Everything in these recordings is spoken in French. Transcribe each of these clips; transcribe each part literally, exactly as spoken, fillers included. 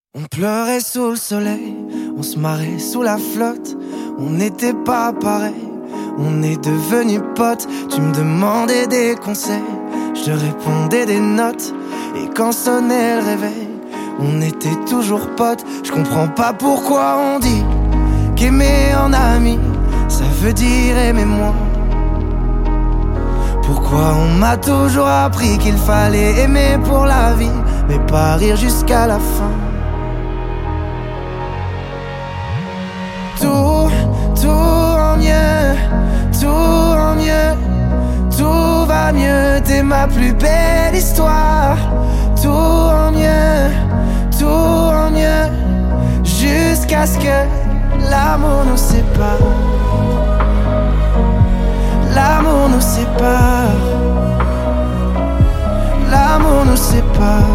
On pleurait sous le soleil, on se marrait sous la flotte. On n'était pas pareil, on est devenus potes. Tu me demandais des conseils, je te répondais des notes. Et quand sonnait le réveil, on était toujours potes. Je comprends pas pourquoi on dit qu'aimer en ami, ça veut dire aimer moi. Pourquoi on m'a toujours appris qu'il fallait aimer pour la vie, mais pas rire jusqu'à la fin. Tout, tout en mieux, tout en mieux, tout va mieux, t'es ma plus belle histoire. Tout en mieux, tout en mieux, jusqu'à ce que l'amour nous sépare. L'amour nous sépare. L'amour nous sépare.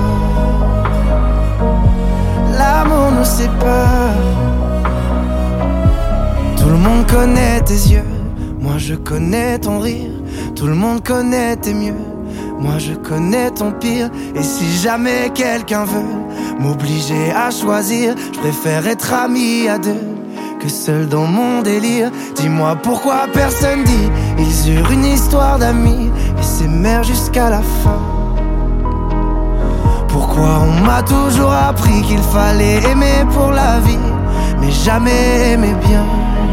L'amour nous sépare. Tout le monde connaît tes yeux, moi je connais ton rire. Tout le monde connaît tes mieux, moi je connais ton pire. Et si jamais quelqu'un veut m'obliger à choisir, je préfère être ami à deux que seul dans mon délire. Dis-moi pourquoi personne dit ils eurent une histoire d'amis et s'aimèrent jusqu'à la fin. Pourquoi on m'a toujours appris qu'il fallait aimer pour la vie, mais jamais aimer bien.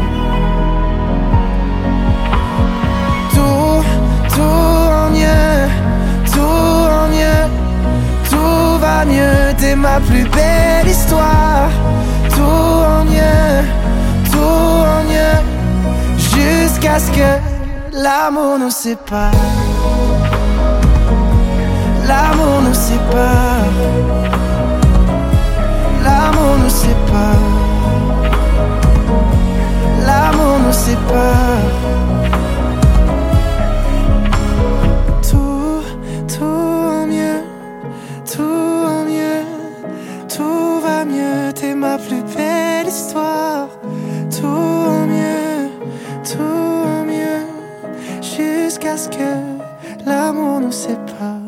Tout, tout en mieux, tout en mieux, tout va mieux, t'es ma plus belle histoire. Tout en mieux, tout en mieux, jusqu'à ce que l'amour nous sépare. L'amour nous sépare. L'amour nous sépare. L'amour nous sépare. Tout, tout en mieux, tout en mieux, tout va mieux, t'es ma plus belle histoire. Tout en mieux, tout en mieux, jusqu'à ce que l'amour nous sépare.